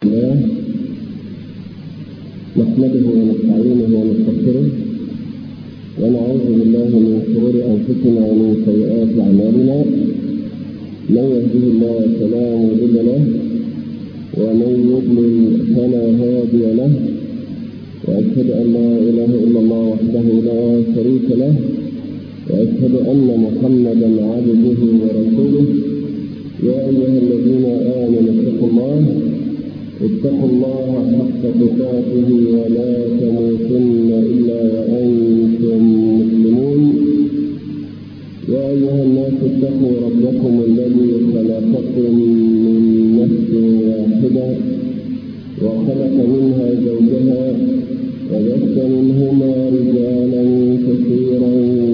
الله نحمده ونستعينه ونستغفره ونعوذ بالله من شرور انفسنا ومن سيئات اعمالنا. من يهده الله فلا مضل له ومن يضلل فلا هادي له، واشهد ان لا اله الا الله وحده لا شريك له، واشهد ان محمدا عبده ورسوله. يا ايها الذين امنوا اتقوا الله حق تقاته ولا تموتن الا وانتم مسلمون. يا ايها الناس اتقوا ربكم الذي خلقكم من نفس واحده وخلق منها زوجها وبث منهما رجالا كثيرا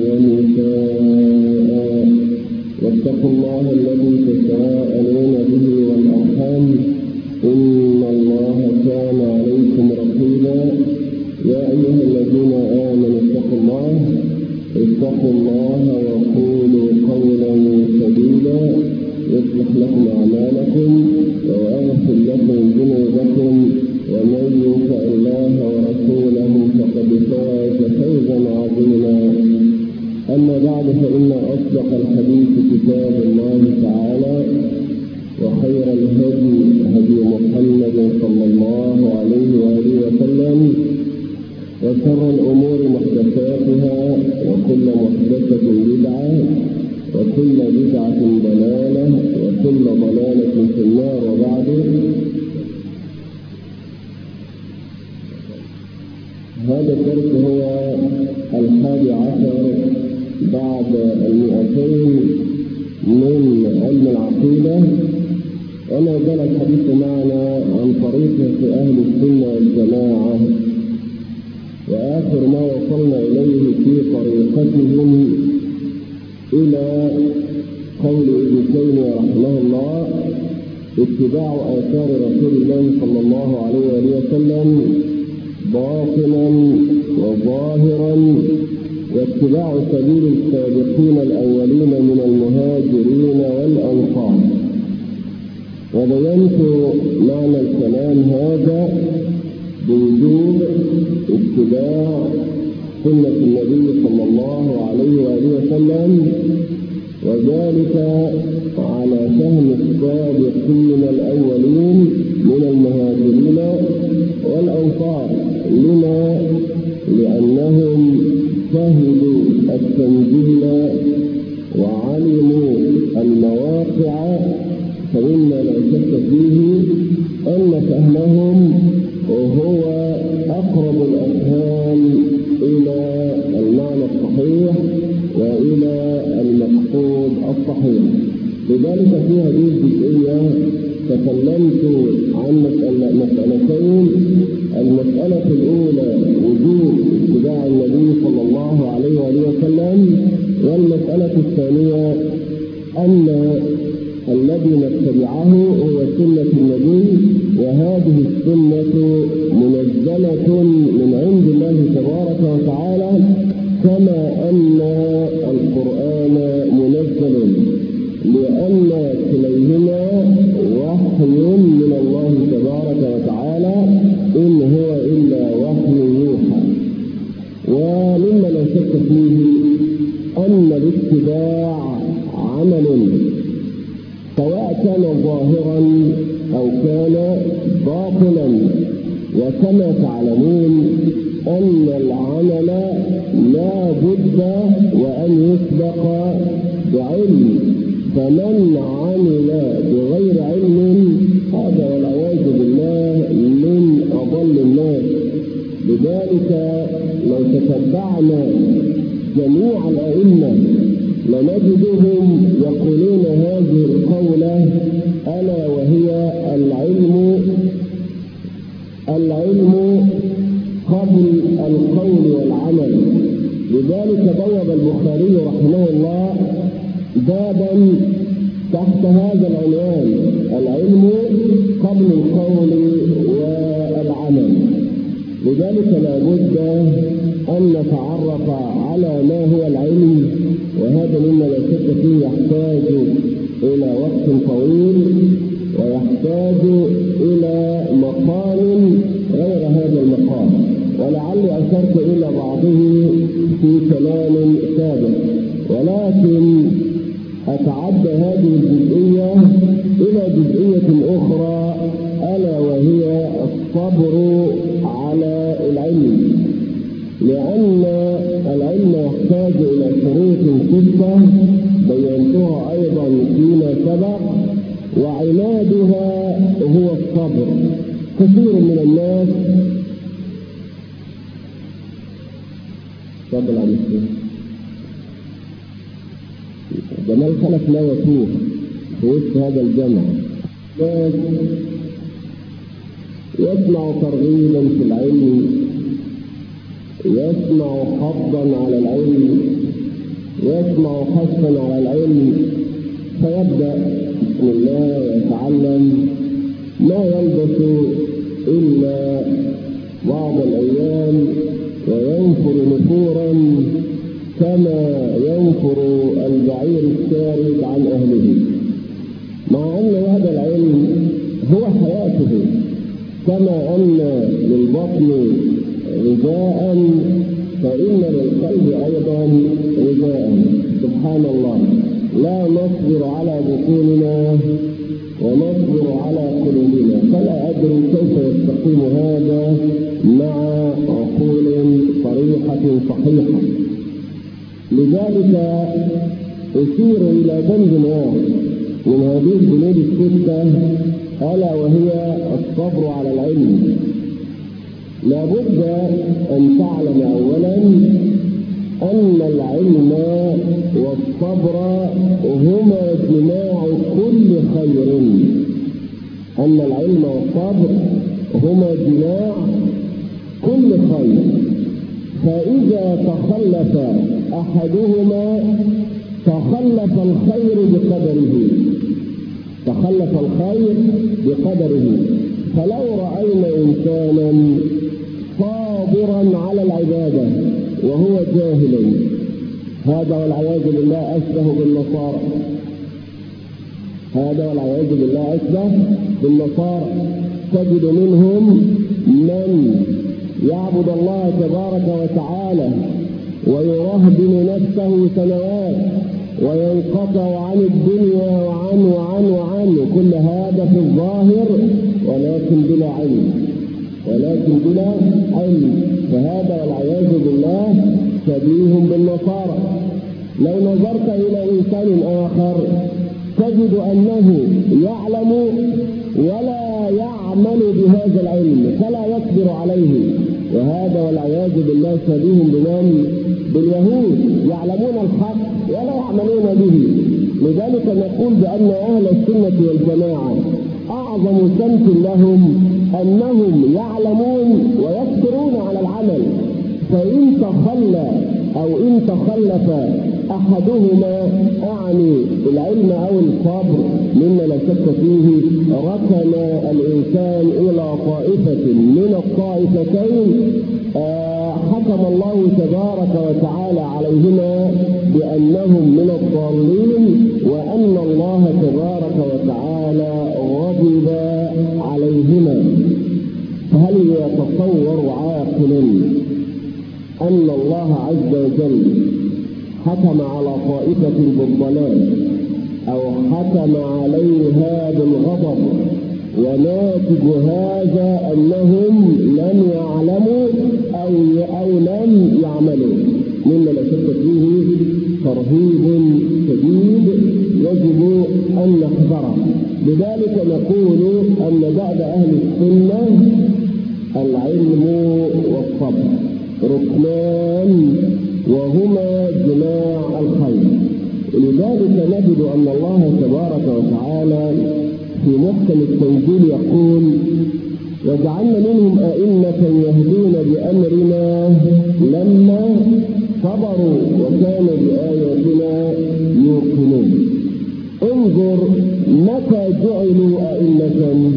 ونساء، واتقوا الله الذي تساءلون به والارحام إن الله كان عليكم رقيبا. يا أيها الذين آمنوا اتقوا الله وقولوا قولا سديدا يصلح لكم أعمالكم ويغفر لكم ذنوبكم، ومن يطع الله ورسوله فقد فاز فوزا عظيما. أما بعد، فإن أصدق الحديث كتاب الله تعالى، وخير الهدي هدي محمد صلى الله عليه وآله وسلم، وشر الأمور محدثاتها، وكل محدثة بدعة، وكل بدعة ضلالة، وكل ضلالة في النار. وبعد، هذا الدرس هو 11 بعد 200 من علم العقيدة، وما زال الحديث معنا عن طريقة أهل السنة والجماعة، وآخر ما وصلنا إليه في طريقتهم إلى قول ابن تيمية رحمه الله: اتباع آثار رسول الله صلى الله عليه وسلم باطنا وظاهرا، واتباع سبيل السابقين الأولين من المهاجرين والأنصار. وبينت معنى الكلام هذا بوجوب اتباع سنة النبي صلى الله عليه وآله وسلم، وذلك على فهم السابقين الأولين من المهاجرين والأنصار. لما؟ لأنهم شهدوا التنزيل وعلموا المواقع، فمما لا شك فيه أن فهمهم هو أقرب الأفهام إلى المعنى الصحيح وإلى المقصود الصحيح. لذلك في هذه الجزئية تكلمت عن مسألتين: المسألة الأولى وجوب اتباع النبي صلى الله عليه وسلم، والمسألة الثانية أن الذي نتبعه هو سنة النبي، وهذه السنة منزلة من عند الله تبارك وتعالى، كما أن القرآن منزل، لأن كليهما وحي من الله تبارك وتعالى، إن هو إلا وحي يوحى. ومما لا شك فيه أن الاتباع عمل، سواء كان ظاهرا أو كان باطلا. وكما تعلمون أن العمل لا بد وأن يسبق بعلم، فمن عمل بغير علم هذا والعياذ بالله من أضل الناس. لذلك لو تتبعنا جميع الأئمة لنجدهم يقولون هذه القولة، ألا وهي: العلم قبل القول والعمل. لذلك بوب البخاري رحمه الله بابا تحت هذا العنوان: العلم قبل القول والعمل. لذلك لا بد أن نتعرف على ما هو العلم، وهذا مما لا شك فيه يحتاج إلى وقت طويل، ويحتاج إلى ولعلي أشرت إلى بعضه في كلام سابق، ولكن أتعدى هذه الجزئية إلى جزئية أخرى، ألا وهي الصبر على العلم، لأن العلم يحتاج إلى شروط 6 بينتها أيضا فيما سبق، وعنادها هو الصبر. كثير من الناس صبر على الشيء جمال خلف لا يتوه في وسط هذا الجمع، يسمع ترغيبا في العلم، يسمع حضا على العلم، يسمع حثا على العلم، فيبدأ بسم الله يتعلم، ما يلبث إلا بعض الأيام وينفر نفورا كما ينفر البعير الشارد عن أهله، مع أن هذا العلم هو حياته، كما أن للبطن غذاء فإن للقلب أيضا غذاء. سبحان الله، لا نصبر على بطوننا ونصبر على قلوبنا، فلا أدري كيف يستقيم هذا مع عقول صريحة صحيحة. لذلك أشير إلى ذنب واحد من هذه الذنوب 6، ألا وهي الصبر على العلم. لابد أن تعلم أولا أن العلم والصبر هما جماع كل خير، أن العلم والصبر هما جماع كل خير، فإذا تخلف أحدهما تخلف الخير بقدره، تخلف الخير بقدره. فلو رأينا إنسانا صابرا على العبادة وهو جاهل، هذا والعياذ بالله أشبه بالنصارى، هذا والعياذ بالله أشبه بالنصارى. تجد منهم من يعبد الله تبارك وتعالى ويرهبن نفسه سنوات وينقطع عن الدنيا وعن كل هذا في الظاهر، ولكن بلا علم، فهذا والعياذ بالله شبيه بالنصارى. لو نظرت إلى إنسان آخر تجد أنه يعلم ولا يعمل بهذا العلم فلا يصبر عليه، وهذا والعياذ بالله شبيه باليهود، يعلمون الحق ولا يعملون به. لذلك نقول بأن أهل السنة والجماعة أعظم سمت لهم أنهم يعلمون ويقدرون على العمل، فإن تخلى أو إن تخلف أحدهما، أعني العلم أو الصبر مما لا شك فيه، ركن الإنسان إلى طائفة من الطائفتين حكم الله تبارك وتعالى عليهما بأنهم من الضالين، وأن الله تبارك وتعالى غضب عليهما. فهل يتصور عاقل أن الله عز وجل حكم على طائفة بالضلال أو حكم عليها بالغضب وناتج هذا أنهم لم يعلموا أو لم يعملوا؟ مما لا شك فيه ترهيب شديد يجب أن نحذره. لذلك نقول أن بعد أهل السنة العلم والصبر ركنان وهما جماع الخير. لذلك نجد أن الله تبارك وتعالى في محكم التنزيل يقول: وجعلنا منهم أئمة يهدون بأمرنا لما صبروا وكانوا بآياتنا يوقنون. انظر متى جعلوا أئمة،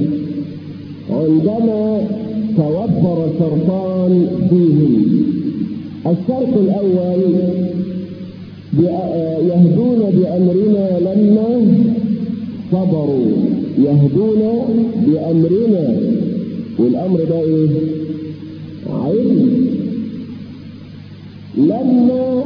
عندما توفر شرطان فيهم. الشرط الأول يهدون بأمرنا لما صبروا، يهدون بأمرنا، والأمر ده إيه؟ علم. لما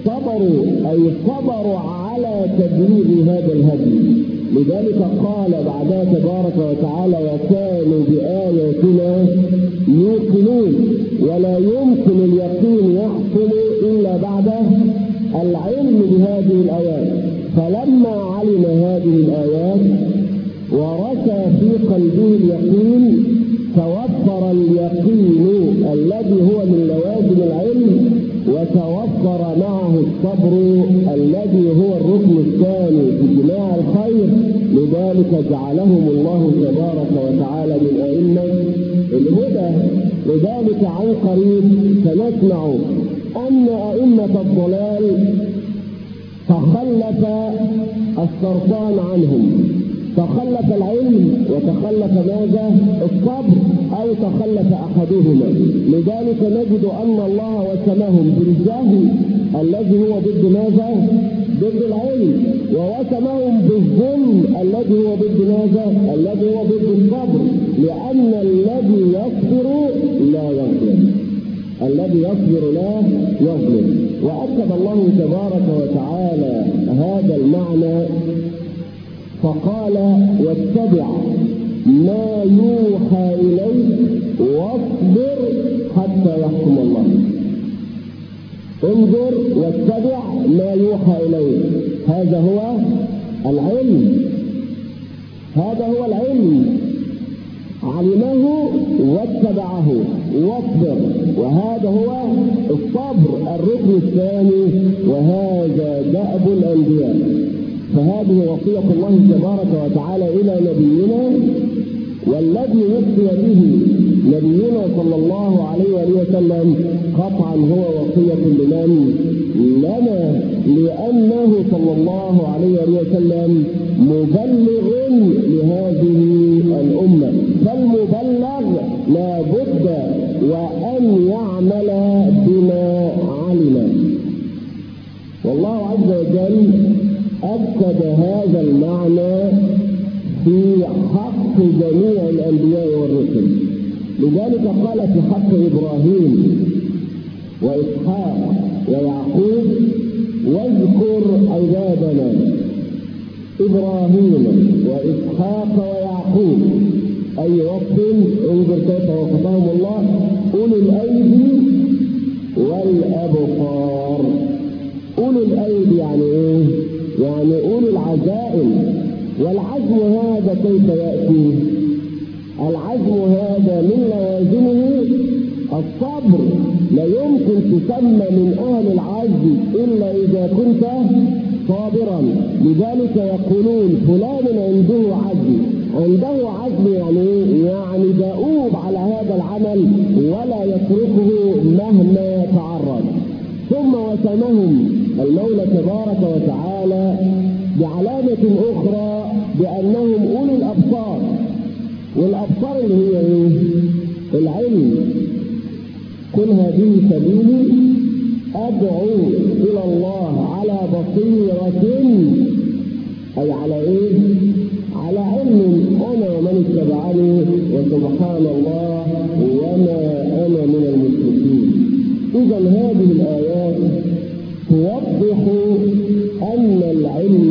صبروا على تبليغ هذا الهدي، لذلك قال بعدها تبارك وتعالى: وكانوا بآياتنا يوقنون. ولا يمكن اليقين يحصل إلا بعد العلم بهذه الآيات. فلما علم هذه الآيات ورث في قلبه اليقين، توفر اليقين الذي هو من لوازم العلم، وتوفر معه الصبر الذي هو الركن الثاني في جماع الخير. لذلك جعلهم الله تبارك وتعالى من أئمة الهدى. لذلك عن قريب سنسمع أن أئمة الضلال تخلف السرطان عنهم، تخلف العلم وتخلف ماذا؟ الصبر، أو تخلف أحدهما. لذلك نجد أن الله وسمهم بالجهل الذي هو ضد ماذا؟ ضد العلم، ووسمهم بالظلم الذي هو ضد ماذا؟ الذي هو ضد الصبر، لأن الذي يصبر لا يظلم، الذي يصبر لا يظلم. وأكد الله تبارك وتعالى هذا المعنى فقال: واتبع ما يوحى إليك واصبر حتى يحكم الله. انظر واتبع ما يوحى إليك، هذا هو العلم، هذا هو العلم. علمه واتبعه واصبر، وهذا هو الصبر الركن الثاني، وهذا دأب الأنبياء. فهذه وصية الله تبارك وتعالى إلى نبينا، والذي وصي به نبينا صلى الله عليه وسلم قطعا هو وصية لمن؟ لنا، لأنه صلى الله عليه وسلم مبلغ لهذه الأمة. فالمبلغ لا بد وأن يعمل بما علم. والله عز وجل أكد هذا المعنى في حق جميع الأنبياء والرسل. لذلك قال في حق إبراهيم وإسحاق ويعقوب: واذكر عبادنا إبراهيم وإسحاق ويعقوب. أي وقت انظر كيف وصفهم الله: أولي الأيدي والأبصار. أولي الأيدي يعني إيه؟ يعني أولي العزائم. والعزم هذا كيف يأتي؟ العزم هذا من لوازمه الصبر. لا يمكن تسمى من أهل العزم إلا إذا كنت صابرا. لذلك يقولون فلان عنده عزم. عنده عزم يعني دؤوب على هذا العمل ولا يتركه مهما تعرض. ثم وسمهم المولى تبارك وتعالى بعلامة أخرى بأنهم أولي الأبصار. والأبصار اللي هي إيه؟ العلم. قل هذه سبيلي أدعو إلى الله على بصيرة، أي على إيه؟ على علم أنا ومن اتبعني، وسبحان الله وما أنا من المشركين. إذا هذه الآيات توضح أن العلم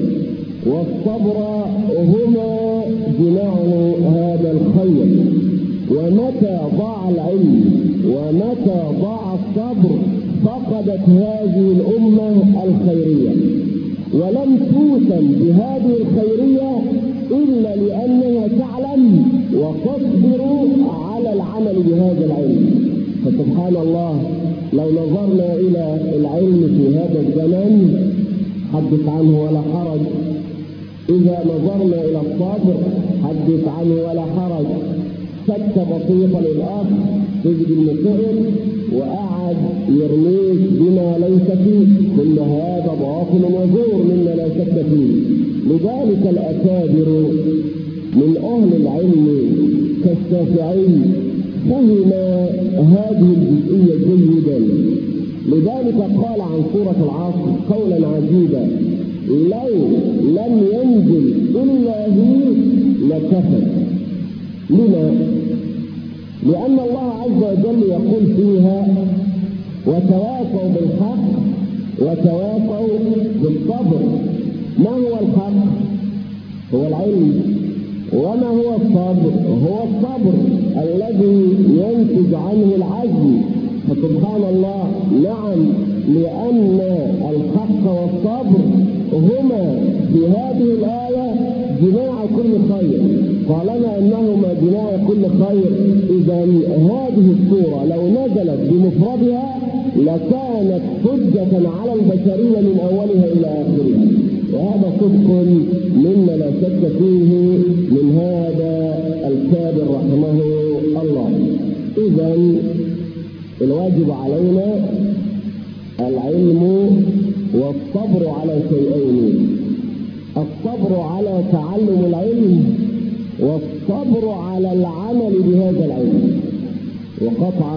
والصبر هما جماع هذا الخير. ومتى ضاع العلم ومتى ضاع الصبر فقدت هذه الأمة الخيرية، ولم توسم بهذه الخيرية إلا لأنها تعلم وتصبر على العمل بهذا العلم. فسبحان الله، لو نظرنا إلى العلم في هذا الزمن حدث عنه ولا حرج، إذا نظرنا إلى الصبر حدث عنه ولا حرج. سكت بسيطة للأخ تجد المسائل وقعد يرميك بما ليس فيه، ثم هذا باطل وزور مما لا شك فيه. لذلك الأكابر من أهل العلم كالشافعي فهم هذه الجزئية جيدا. لذلك قال عن سورة العصر قولا عجيبا: لو لم ينزل إلا هي لكفت. لما؟ لأن الله عز وجل يقول فيها وتواصوا بالحق وتواصوا بالصبر. ما هو الحق؟ هو العلم. وما هو الصبر؟ هو الصبر الذي ينتج عنه العزم. فسبحان الله، نعم، لأن الحق والصبر هما في هذه الآية جماع كل خير. طالما أنهما جماع كل خير، إذا هذه السورة لو نزلت بمفردها لكانت حجة على البشرية من أولها إلى آخرها. وهذا صدق مما لا شك فيه من هذا الكابر رحمه الله. إذا الواجب علينا العلم والصبر على شيئين: الصبر على تعلم العلم، والصبر على العمل بهذا العلم. وقطعا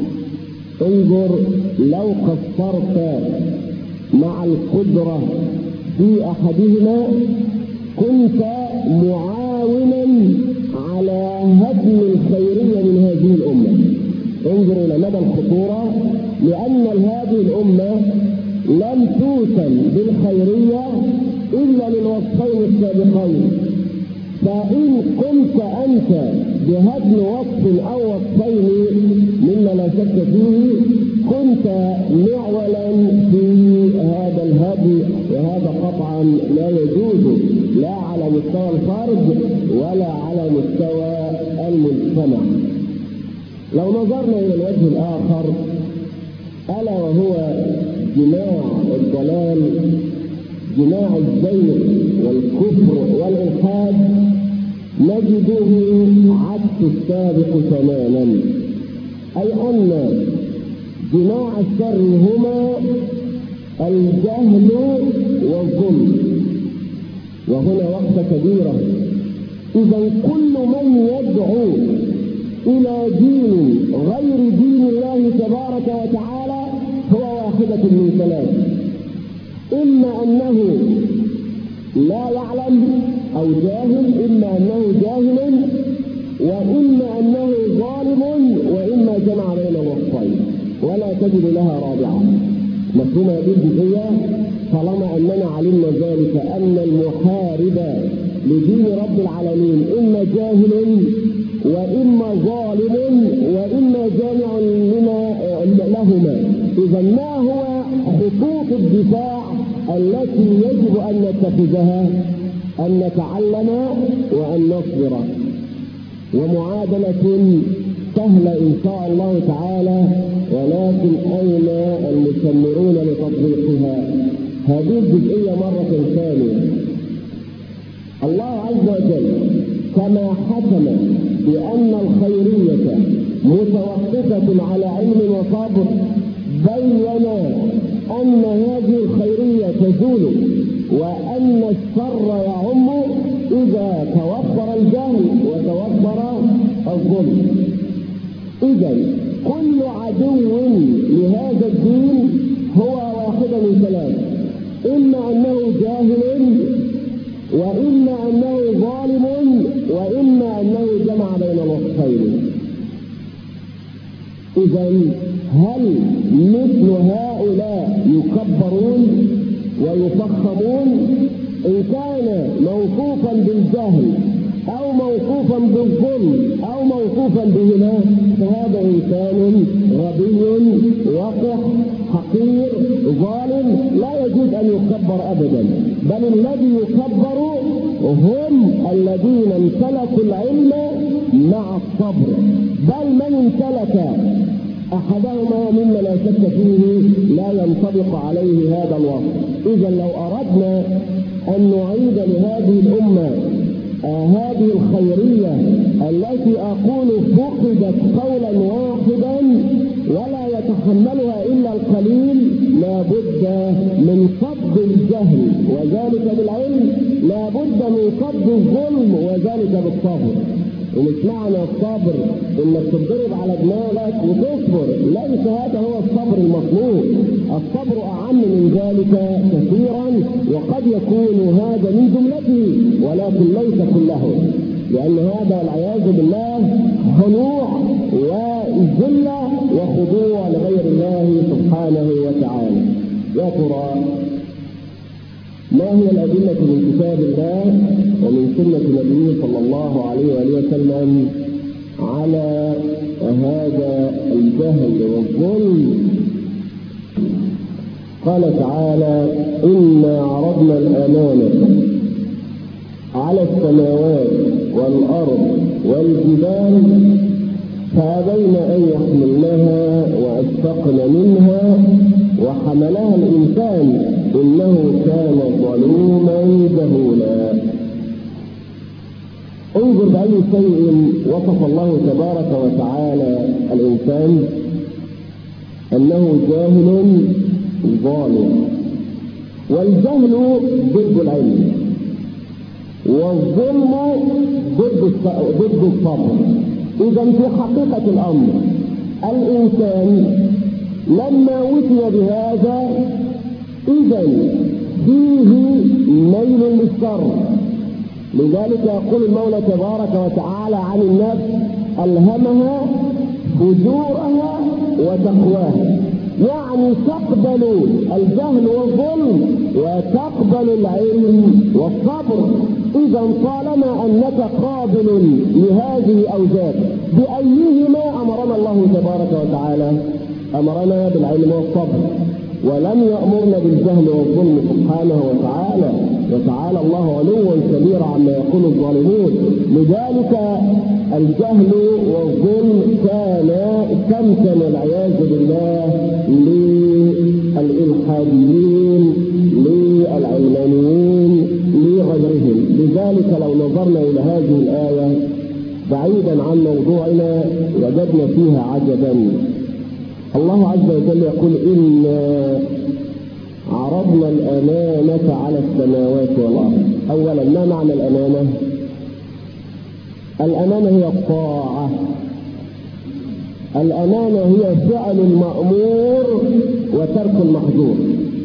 انظر، لو قصرت مع القدرة في أحدهما كنت معاونا على هدم الخيرية من هذه الأمة. انظر إلى مدى الخطورة، لأن هذه الأمة لم توسم بالخيرية إلا للوصفين السابقين. فإن قمت أنت بهدم وصف أو وصفين مما لا شك فيه كنت معولا في هذا الهدم، وهذا قطعا لا يجوز لا على مستوى الفرد ولا على مستوى المجتمع. لو نظرنا إلى الوجه الآخر ألا وهو جماع الضلال، جماع الزيغ والكفر والإلحاد، نجده عكس السابق تماما، أي أن جماع الشر هما الجهل والظلم. وهنا وقفة كبيرة. إذا كل من يدعو إلى دين غير دين الله تبارك وتعالى هو واحدة من ثلاث: إما أنه لا يعلم أو جاهل، إما أنه جاهل، وإما أنه ظالم، وإما جمع بين الوصفين ولا تجد لها رابعة. مفهوم هذه الجزئية؟ طالما أننا علمنا ذلك أن المحارب لدين رب العالمين إما جاهل وإما ظالم وإما جامع لهما، إذا ما هو خطوط الدفاع التي يجب أن نتخذها؟ أن نتعلم وأن نصبر. ومعادلة سهلة إن شاء الله تعالى، ولكن أين المثمرون لتطبيقها؟ هذه الجزئية مرة ثانية. الله عز وجل كما حكم بأن الخيرية متوقفة على علم وصبر، بين أن هذه الخيرية تزول وأن الشر يعم إذا توفر الجهل وتوفر الظلم. إذا كل عدو لهذا الدين هو واحد من ثلاث: إما أنه جاهل، وإما أنه ظالم، وإما أنه جمع بين الوصفين. إذا هل مثل هؤلاء يكبرون ويفخمون؟ إن كان موصوفا بالجهل أو موصوفا بالظلم أو موصوفا بهما فهذا إنسان غبي وقح حقير ظالم لا يجوز أن يكبر أبدا، بل الذي يكبر هم الذين امتلكوا العلم مع الصبر، بل من امتلك أحدهما مما لا شك فيه لا ينطبق عليه هذا الوصف. إذا لو أردنا أن نعيد لهذه الأمة هذه الخيرية التي أقول فقدت قولا واحدا ولا يتحملها إلا القليل، لا بد من صد الجهل وذلك بالعلم، لا بد من صد الظلم وذلك بالصبر. ومش معنى الصبر انك تضرب على دماغك وتصبر، ليس هذا هو الصبر المطلوب. الصبر اعم من ذلك كثيرا، وقد يكون هذا من جملته ولكن ليس كله، لان هذا والعياذ بالله خنوع وذلة وخضوع لغير الله سبحانه وتعالى. يا ترى ما هي الأدلة من كتاب الله ومن سنة نبيه صلى الله عليه وآله وسلم على هذا الجهل والظلم؟ قال تعالى: إنا عرضنا الأمانة على السماوات والأرض والجبال فأبين أن يحملنها وأشفقن منها وحملها الإنسان إنه كان ظلوما جهولا. انظر بأي شيء وصف الله تبارك وتعالى الإنسان أنه جاهل ظالم. والجهل ضد العلم، والظلم ضد الصبر. إذا في حقيقة الأمر الإنسان لما وتي بهذا إذا فيه ميل للشر. لذلك يقول المولى تبارك وتعالى عن النفس: ألهمها فجورها وتقواها. يعني تقبل الجهل والظلم وتقبل العلم والصبر. إذا طالما أنك قابل لهذه أو ذاك، بأيهما أمرنا الله تبارك وتعالى؟ أمرنا بالعلم والصبر، ولم يأمرنا بالجهل والظلم سبحانه وتعالى. وتعالى الله علوا كبيرا عما يقول الظالمون. لذلك الجهل والظلم كان كمثل والعياذ بالله للإلحاديين للعلمانيين لغيرهم. لذلك لو نظرنا إلى هذه الآية بعيدا عن موضوعنا وجدنا فيها عجبا. الله عز وجل يقول: إنا عرضنا الأمانة على السماوات والأرض. أولا، ما معنى الأمانة؟ الأمانة هي الطاعة. الأمانة هي فعل المأمور وترك المحظور،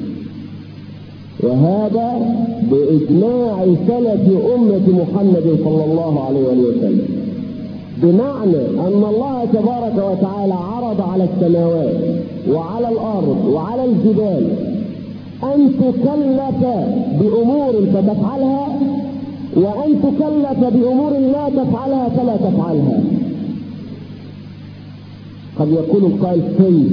وهذا بإجماع سلف أمة محمد صلى الله عليه وسلم. بمعنى أن الله تبارك وتعالى عرض على السماوات وعلى الأرض وعلى الجبال أن تكلف بأمور فتفعلها، وأن تكلف بأمور لا تفعلها فلا تفعلها. قد يكون القائل: كيف؟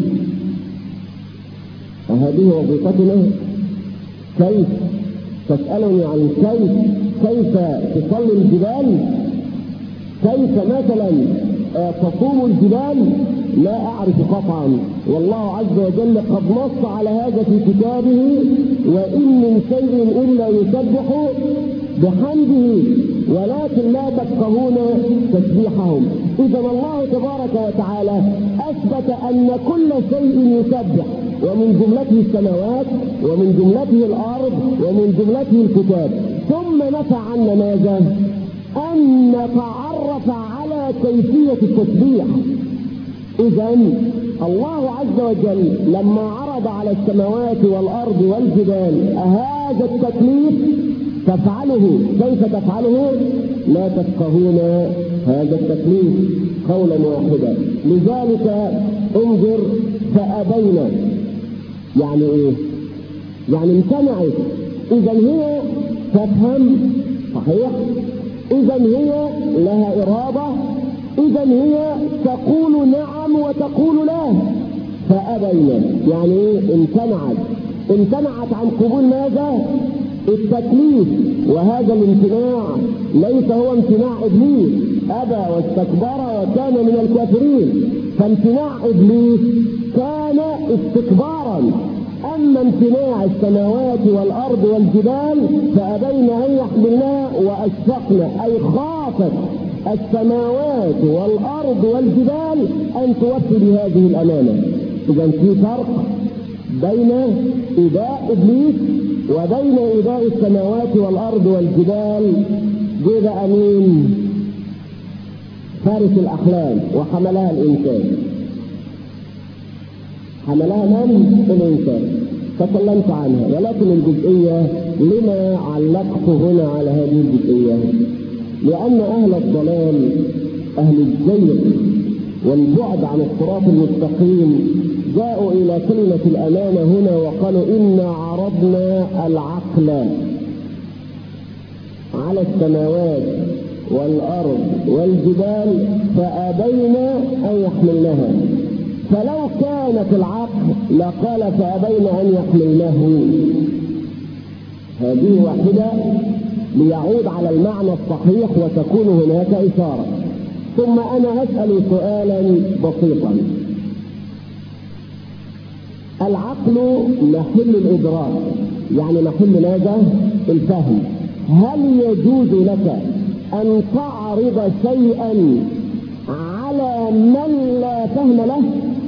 وهذه وظيفتنا. كيف؟ تسألني عن كيف تصلي الجبال؟ كيف مثلا تصوم الجبال؟ لا أعرف قطعا، والله عز وجل قد نص على هذا في كتابه: وإن من شيء إلا يسبح بحمده ولكن لا تفقهون تسبيحهم. إذا الله تبارك وتعالى أثبت أن كل شيء يسبح، ومن جملته السماوات ومن جملته الأرض ومن جملته الكتاب. ثم نفى عنا ماذا؟ أن نتعرف على كيفية التسبيح. إذا الله عز وجل لما عرض على السماوات والأرض والجبال هذا التكليف تفعله. كيف تفعله؟ لا تفقهون هذا التكليف قولا واحدا. لذلك انظر: فأبينا. يعني ايه؟ يعني امتنعت. إذا هي تفهم صحيح، إذا هي لها إرادة، إذا هي تقول نعم وتقول لا. فأبينا يعني ايه؟ امتنعت عن قبول ماذا؟ التكليف. وهذا الامتناع ليس هو امتناع إبليس، أبى واستكبر وكان من الكافرين. فامتناع إبليس كان استكبارا. أما امتناع السماوات والأرض والجبال فأبين أن يحملنها وأشفقن، أي خافت السماوات والأرض والجبال أن توفي بهذه الأمانة. إذا في فرق بين إيذاء إبليس وبين إيذاء السماوات والأرض والجبال. جيد أمين فارس الأحلام وحملها الإنسان. حملها من؟ الإنسان. تكلمت عنها، ولكن الجزئية لما علقت هنا على هذه الجزئية؟ لأن أهل الضلال، أهل الزيغ، والبعد عن الصراط المستقيم جاءوا إلى كلمة الأمانة هنا وقالوا إنا عرضنا العقل على السماوات والأرض والجبال فأبينا أن يحملنها. فلو كانت العقل لقال فأبين أن يحملنه. هذه واحدة ليعود على المعنى الصحيح وتكون هناك إشارة. ثم أنا أسأل سؤالا بسيطا. العقل محل الإدراك، يعني محل ماذا؟ الفهم. هل يجوز لك أن تعرض شيئا على من لا فهم له؟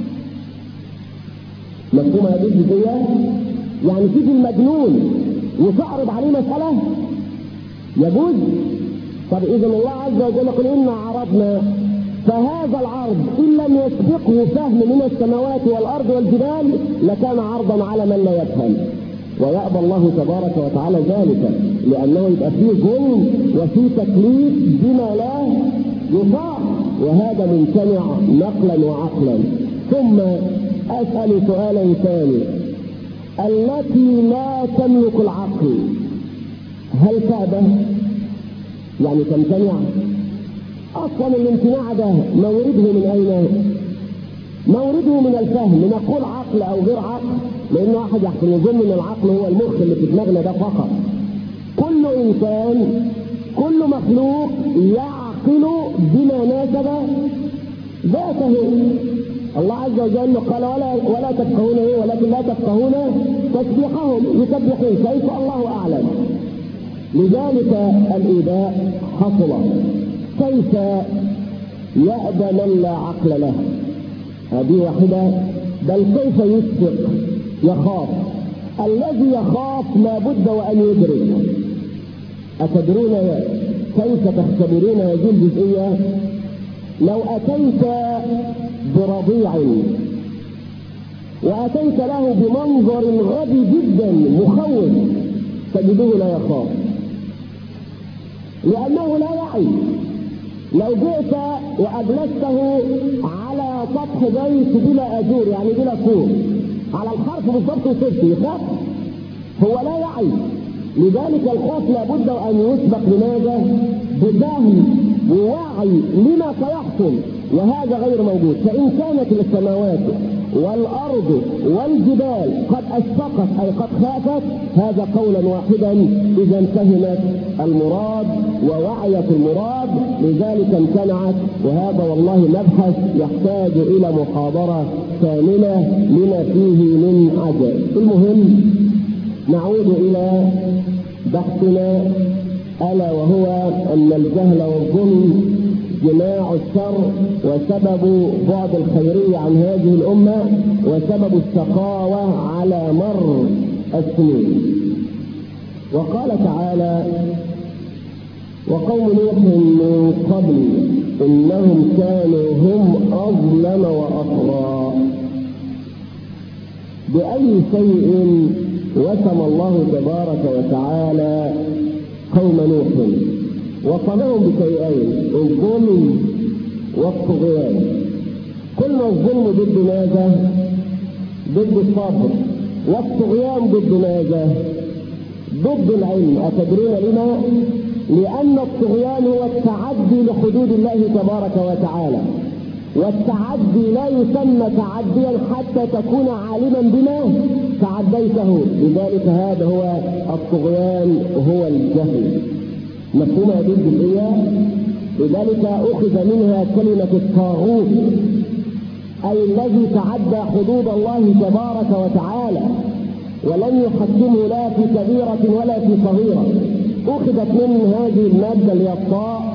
مفهوم هذه الجزئية؟ يعني تيجي المجنون وتعرض عليه مسألة يجوز؟ طب إذا الله عز وجل يقول إنا عرضنا، فهذا العرض إن لم يسبقه فهم من السماوات والأرض والجبال لكان عرضا على من لا يفهم، ويأبى الله تبارك وتعالى ذلك، لأنه يبقى فيه ظلم وفيه تكليف بما لا يطاع، وهذا ممتنع نقلا وعقلا. ثم أسأل سؤالا ثاني. التي لا تملك العقل هل تأبى؟ يعني تمتنع؟ أصلا الامتناع ده مورده من أين؟ مورده من الفهم. نقول عقل أو غير عقل، لأن واحد يحسن يظن أن العقل هو المخ اللي في دماغنا ده فقط. كل إنسان، كل مخلوق يعقل بما ناسب ذاته. الله عز وجل قال ولا تفقهون ولكن لا تفقهون تسبيحهم، يسبحون كيف الله أعلم. لذلك الإيذاء حصل. كيف يأبى من لا عقل له؟ هذه واحدة. بل كيف يشفق يخاف؟ الذي يخاف لابد وأن يدرك. أتدرون كيف تختبرون هذه الجزئية؟ لو أتيت برضيع وأتيت له بمنظر غبي جدا مخوف تجده لا يخاف، لأنه لا يعي. لو جئت وأجلسته على سطح بيت بلا أجور، يعني بلا سور، على الحرف بالضبط وصفته، يخاف؟ هو لا يعي. لذلك الخوف لابد أن يسبق لماذا؟ بفهم ووعي لما سيحصل، وهذا غير موجود. فإن كانت السماوات والأرض والجبال قد أشفقت أي قد خافت، هذا قولا واحدا إذا فهمت المراد ووعيت المراد، لذلك امتنعت. وهذا والله مبحث يحتاج إلى محاضرة كاملة لما فيه من عجب. المهم نعود إلى بحثنا، ألا وهو أن الجهل والظلم جماع الشر وسبب بعد الخيرية عن هذه الأمة وسبب الشقاوة على مر السنين. وقال تعالى: وقوم نوح من قبل إنهم كانوا هم أظلم وأطغى. بأي شيء وسم الله تبارك وتعالى قوم نوح؟ وصلهم بشيئين: الظلم والطغيان. قلنا الظلم ضد ماذا؟ ضد الصبر. والطغيان ضد ماذا؟ ضد العلم. أتدرون لما؟ لأن الطغيان هو التعدي لحدود الله تبارك وتعالى، والتعدي لا يسمى تعديا حتى تكون عالما بما تعديته. لذلك هذا هو الطغيان، هو الجهل. مفهوم هذه الجزئية؟ لذلك أخذ منها كلمة الطاغوت، أي الذي تعدى حدود الله تبارك وتعالى ولم يحكمه لا في كبيرة ولا في صغيرة. أخذت من هذه المادة اللي هي الطاء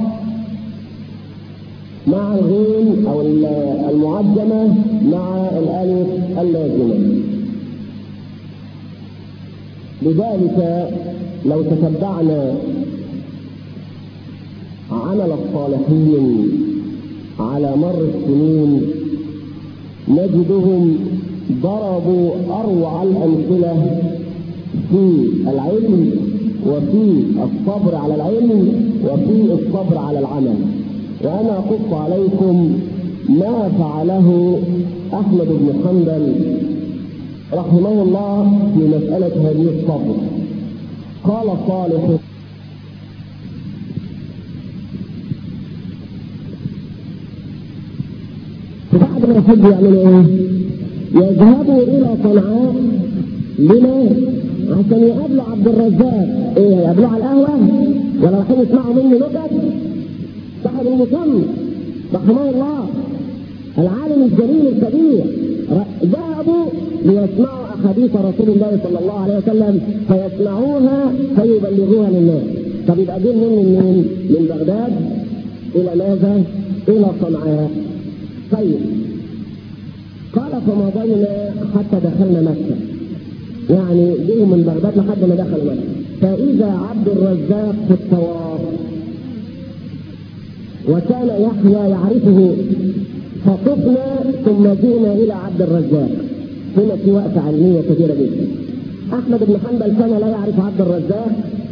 مع الغين أو المعجمة مع الألف اللازمة. لذلك لو تتبعنا عمل الصالحين على مر السنين نجدهم ضربوا أروع الأمثلة في العلم وفي الصبر على العلم وفي الصبر على العمل. وأنا أقص عليكم ما فعله أحمد بن حنبل رحمه الله في مسألة هذه الصبر. قال صالح: بعد ما يحب يعملوا ايه؟ يذهبوا الى صنعاء لما؟ عشان يقابلوا عبد الرزاق. ايه، يقابلوه على القهوه ولا رايحين يسمعوا منه نكت؟ صاحب المصنف رحمه الله العالم الجليل الكبير ذهبوا ليسمعوا احاديث رسول الله صلى الله عليه وسلم، فيسمعوها فيبلغوها للناس. طب يبقى دين منين؟ من بغداد الى ماذا؟ الى صنعاء. طيب، قال فمضينا حتى دخلنا مكة، يعني جيهم من بغداد لحد ما دخلوا مكة. فإذا عبد الرزاق في الطواف، وكان يحيى يعرفه، فطفنا ثم جئنا إلى عبد الرزاق. هنا في وقفة علمية كثيرة جدا. أحمد بن حنبل كان لا يعرف عبد الرزاق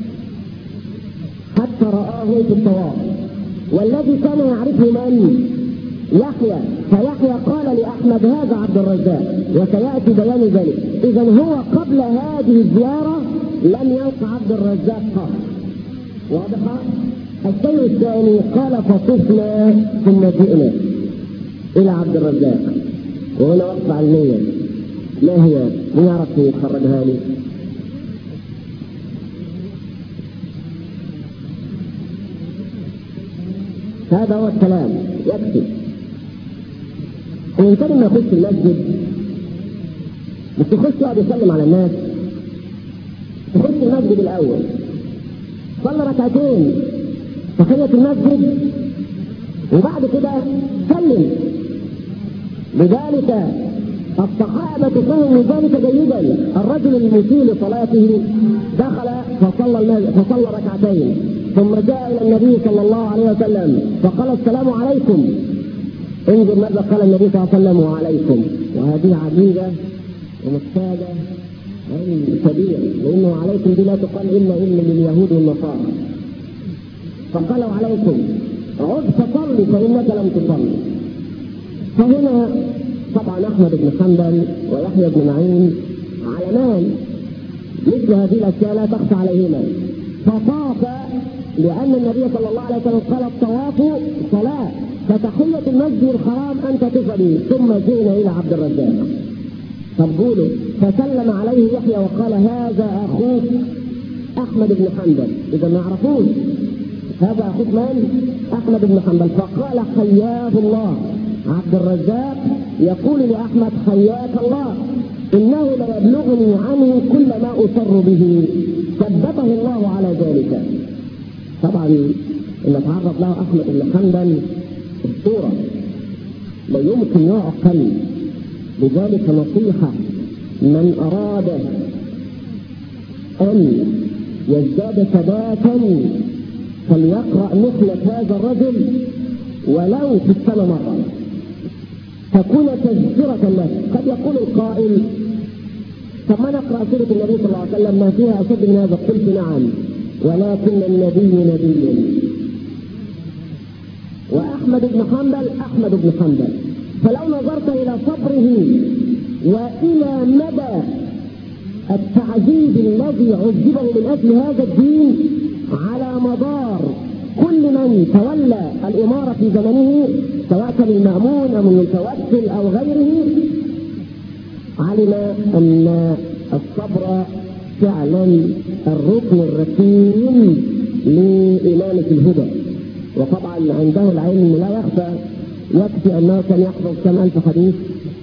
حتى رآه في الطواف، والذي كان يعرفه من؟ يحيى. فيحيى قال لأحمد: هذا عبد الرزاق، وسيأتي بيان ذلك. إذا هو قبل هذه الزيارة لم يلقى عبد الرزاق قط. واضحة؟ الشيء الثاني، قال فطفنا ثم جئنا إلى عبد الرزاق. وهنا وقفة علمية، ما هي؟ من يعرف يخرجها لي؟ هذا هو الكلام، يكفي. الإنسان لما يخش المسجد مش يخش يقعد يسلم على الناس. يخش المسجد الأول، صلى ركعتين تحية المسجد، وبعد كده سلم. لذلك الصحابة فهموا ذلك جيدا. الرجل المسيء لصلاته دخل فصلى ركعتين، ثم جاء إلى النبي صلى الله عليه وسلم فقال: السلام عليكم. انظر ماذا قال النبي صلى الله عليه وسلم: وعليكم. وهذه عجيبة ومستاجة علم كبير، لأنه عليكم دي لا تقال إلا لليهود والنصارى. فقالوا: عليكم عد فصل فإنك لم تصل. فهنا طبعا أحمد بن حنبل ويحيى بن معين علمان، مثل هذه الأشياء لا تخفى عليهما. فطاف، لأن النبي صلى الله عليه وسلم قال: الطواف صلاة، فتحية المسجد الحرام أنت تصلي. ثم جئنا إلى عبد الرزاق. طب قولوا، فسلم عليه يحيى وقال: هذا أخوك أحمد بن حنبل. إذا ما يعرفوش هذا أخوك من؟ أحمد بن حنبل. فقال: حياه الله. عبد الرزاق يقول لأحمد: حياك الله، إنه ليبلغني عنه كل ما أسر به، ثبته الله على ذلك. طبعا إن تعرض له أحمد بن حنبل الصورة لا يمكن يعقل. لذلك نصيحة: من أراد أن يزداد ثباتا فليقرأ مثل هذا الرجل ولو في السنة مرة، تكون تذكرة له. قد يقول القائل: طب ما نقرأ سيرة النبي صلى الله عليه وسلم ما فيها أشد من هذا؟ قلت: نعم، ولكن النبي نبي. وأحمد بن حنبل أحمد بن حنبل. فلو نظرت إلى صبره وإلى مدى التعذيب الذي عذبه من أجل هذا الدين على مدار كل من تولى الإمارة في زمنه، سواء كان المأمون أو المتوكل أو غيره، علم أن الصبر فعلا الركن الركين لإمامة الهدى. وطبعا عنده العلم لا يخفى، يكفي أنه كان يحفظ كم ألف حديث؟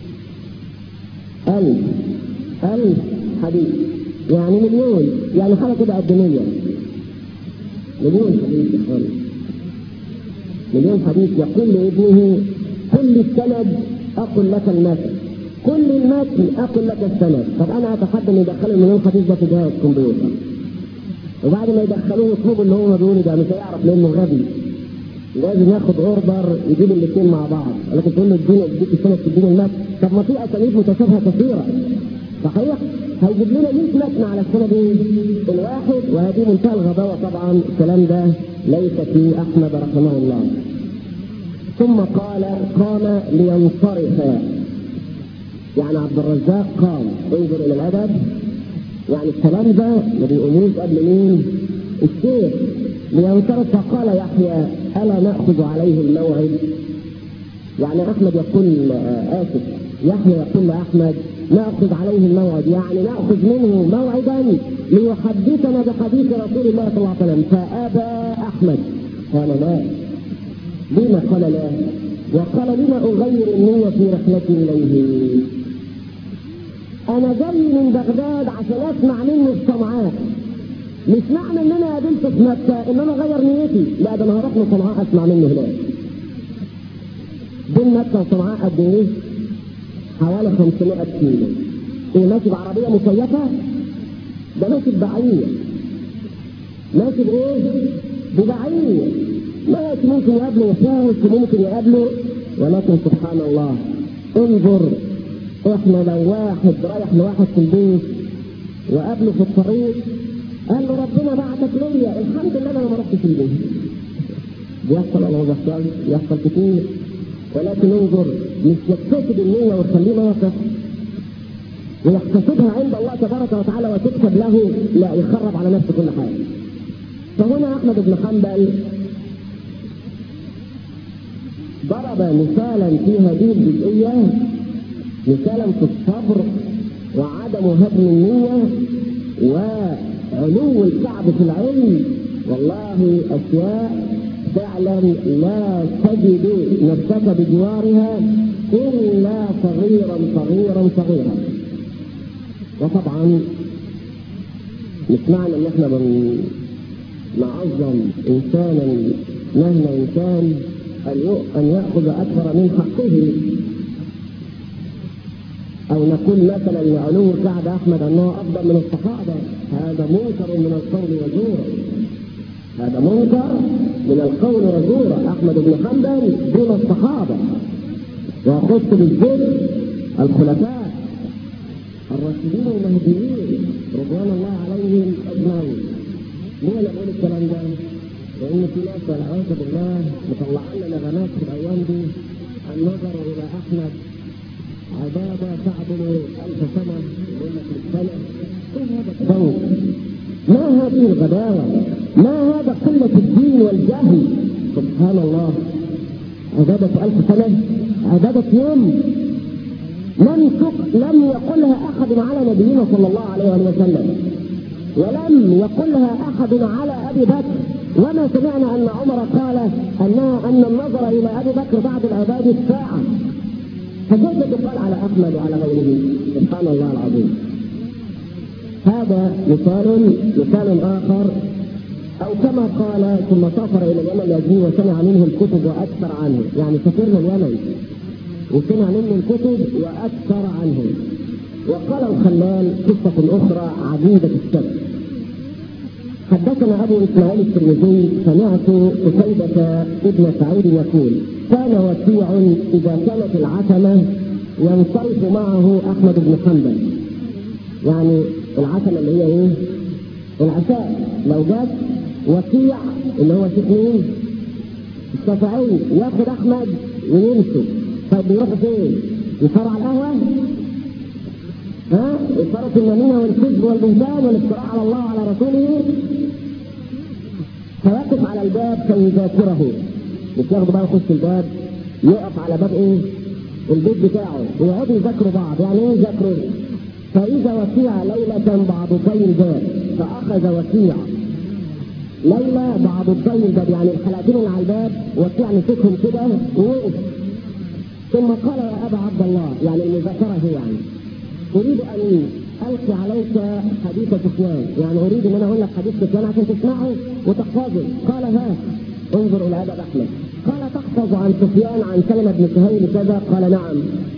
1000 حديث، يعني مليون، يعني حاجة كده قدمية. مليون حديث يا اخوان، مليون حديث. يقول لابنه: كل السند أقول لك المتن، كل المتن أقول لك السند. طب أنا أتحدى أن يدخلوا المليون حديث ده في جهاز كمبيوتر، وبعد ما يدخلوه يطلبوا اللي هو بيقوله ده، مش هيعرف لأنه غبي. لازم ياخد اوردر يجيب الاثنين مع بعض. لكن تقول له اديك السند تديني المتن، طب ما في اساليب متشابهه كثيره. صحيح؟ هيجيب لنا 100 متن على السند الواحد، وهذه منتهى الغباوه. طبعا الكلام ده ليس في احمد رحمه الله. ثم قال قام لينصرف، يعني عبد الرزاق قام. انظر الى الادب، يعني الكلام ده ما بيقوموش قبل مين؟ الشيخ. لينصرف فقال يحيى الا ناخذ عليه الموعد؟ يعني احمد يقول اسف، يحيى يقول لاحمد ناخذ عليه الموعد، يعني ناخذ منه موعدا ليحدثنا بحديث رسول الله صلى الله عليه وسلم. فابى احمد، قال لا. لما قال لا؟ وقال لما اغير النية في رحلتي اليه؟ انا جاي من بغداد عشان اسمع منه في صنعاء، مش معنى ان انا قابلته في مكة ان انا اغير نيتي، لا ده انا هروح لصنعاء اسمع منه هناك. بين مكة وصنعاء قد ايه؟ حوالي 500 كيلو. ايه ماشي بعربية مكيفة؟ ده ماشي ببعير. ماشي بايه؟ ببعير. ماشي ممكن يقابله وفوس وممكن يقابله، ولكن سبحان الله انظر، احنا لو واحد رايح لواحد في البيت وقابله في الطريق قال له ربنا بعتك ليا، الحمد لله انا ما رحتش البيت. بيحصل ولا ما بيحصلش؟ بيحصل كتير. ولكن انظر، مش يكتسب النية ويخليه ناصح ويحتسبها عند الله تبارك وتعالى وتكتب له، لا، يخرب على نفسه كل حاجة. فهنا احمد بن حنبل ضرب مثالا في هذه الجزئية، مثالا في الصبر وعدم هدم النية وعلو الكعب في العلم. والله أشياء فعلا لا تجد نفسك بجوارها إلا صغيرا صغيرا صغيرا. وطبعا مش معنى ان احنا بنعظم انسانا مهما انسان ان يأخذ اكثر من حقه، او نقول مثلا لعلو كعب احمد انه افضل من الصحابة. هذا منكر من القول وزورا، هذا منكر من القول وزورا. احمد بن حنبل دون الصحابة، وخص بالذكر الخلفاء الراشدين المهديين رضوان الله عليهم اجمعين. ليه نقول الكلام ده؟ لان في ناس والعياذ بالله مطلع لنا نغمات في الايام دي النظر الى احمد عباده تعدل 1000 سنه ولا 100 سنه. ايه هذا الصوت؟ ما هذه الغباوه؟ ما هذا قله الدين والجهل؟ سبحان الله، عباده 1000 سنه، عباده يوم لم يقلها احد على نبينا صلى الله عليه وسلم، ولم يقلها احد على ابي بكر، وما سمعنا ان عمر قال ان النظر الى ابي بكر بعد العباده ساعه. فكيف تقال على احمد وعلى غيره؟ سبحان الله العظيم. هذا مثال اخر. او كما قال ثم سافر الى اليمن يجري وسمع منه الكتب واكثر عنه، يعني سافرنا اليمن وسمع منه الكتب واكثر عنه. وقال الخلال قصة اخرى عجيبة الشكل. حدثنا ابو اسماعيل الترمذي سمعت قتيبة ابن سعيد يقول كان وكيع اذا كانت العتمة ينصرف معه احمد بن حنبل. يعني العتمة اللي هي ايه؟ العشاء. لو جات وكيع اللي هو شيخ مين؟ الشافعي، ياخد احمد ويمشي. طيب بيروحوا فين؟ يصاروا على القهوة؟ يصاروا في النميمة والكذب والبهتان والافتراء على الله وعلى رسوله؟ فيقف على الباب فيذاكره. مش ياخدوا بقى يخش الباب، يقف على باب ايه؟ البيت بتاعه ويقعدوا يذاكروا بعض. يعني ايه يذاكروا؟ فإذا وكيع ليلة بعضتي الباب، فأخذ وكيع ليلة بعضتي الباب، يعني الحلقتين اللي على الباب وكيع مسكهم كده ووقف. ثم قال يا أبا عبد الله، يعني المذاكرة هي يعني أريد أن ألقي عليك حديث سفيان، يعني أريد أن أنا أقول لك حديث سفيان عشان تسمعه وتحفظه. قال ها، انظر إلى أبا أحمد. قال تحفظ عن سفيان عن سلمة بن سهيل كذا؟ قال نعم.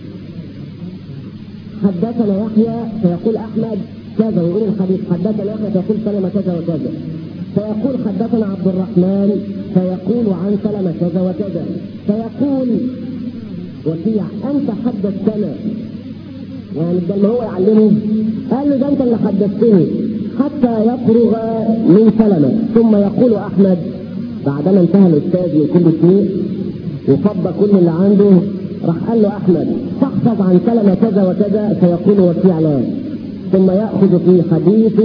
حدثنا يحيى فيقول أحمد كذا ويقول الحديث. حدثنا يحيى فيقول سلمة كذا وكذا. فيقول حدثنا عبد الرحمن فيقول عن سلمة كذا وكذا. فيقول وكيع أنت حدثتنا، يعني بدل ما هو يعلمه قال له ده أنت اللي حدثتني، حتى يفرغ من سلمة. ثم يقول أحمد بعدما انتهى الأستاذ من كل شيء وفض كل اللي عنده، راح قال له أحمد تحفظ عن كلمة كذا وكذا فيقول وكيع لا، ثم يأخذ في حديث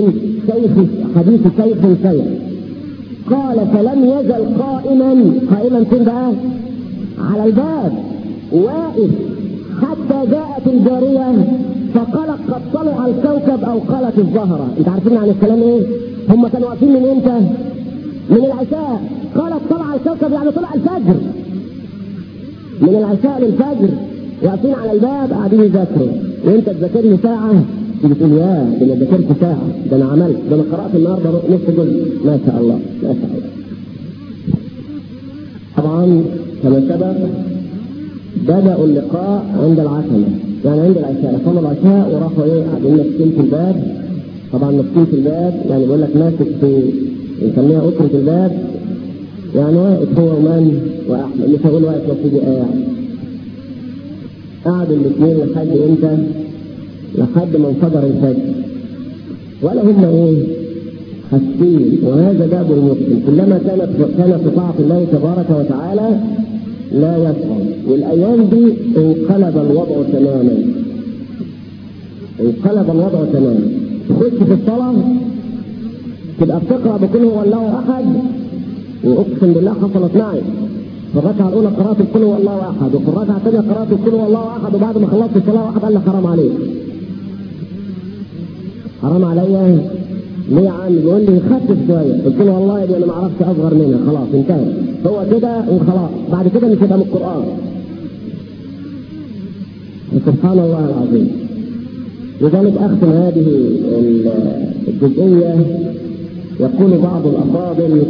سيف. قال فلم يزل قائما فين بقى؟ على الباب واقف حتى جاءت الجارية فقالت قد طلع الكوكب أو قالت الزهرة. انت عارفين عن الكلام ايه؟ هم كانوا واقفين من امتى؟ من العشاء. قالت طلع الكوكب يعني طلع الفجر، من العشاء للفجر واقفين على الباب قاعدين يذاكروا، وانت تذاكر لي ساعة بتقول يا ده انا ذاكرت ساعة، ده انا عملت، ده انا قرأت النهارده نص جزء، ما شاء الله ما شاء الله. طبعا كما سبق بدأوا اللقاء عند العتمة، يعني عند العشاء، صلوا العشاء وراحوا ايه قاعدين ماسكين في الباب. طبعا ماسكين في الباب يعني بيقول لك ماسك في نسميها أسرة الباب، يعني واقف هو ومن وأحمد، مش هقول واقف وسيدي قاعد. قعدوا الاثنين لحد امتى؟ لحد ما انفجر الفجر، ولا هم ايه؟ حاسين. وهذا دأب المسلم، كلما كانت في طاعة الله تبارك وتعالى لا يشعر. والايام دي انقلب الوضع تماما، تخش في الصلاة تبقى بتقرأ بقل هو الله احد، واقسم بالله حصلت معي في الركعة الاولى قرأت بقل هو الله احد، وفي الركعة الثانية قرأت بقل هو الله احد، وبعد ما خلصت الصلاة واحد قال لي حرام عليك. حرام عليا ليه يا عم؟ بيقول لي خفف شويه، قلت له والله دي انا ما اعرفش اصغر منها، خلاص انتهى، هو كده وخلاص، بعد كده مش هيبقى من القران. سبحان الله العظيم. لذلك اختم هذه الجزئيه، يقول بعض الافاضل: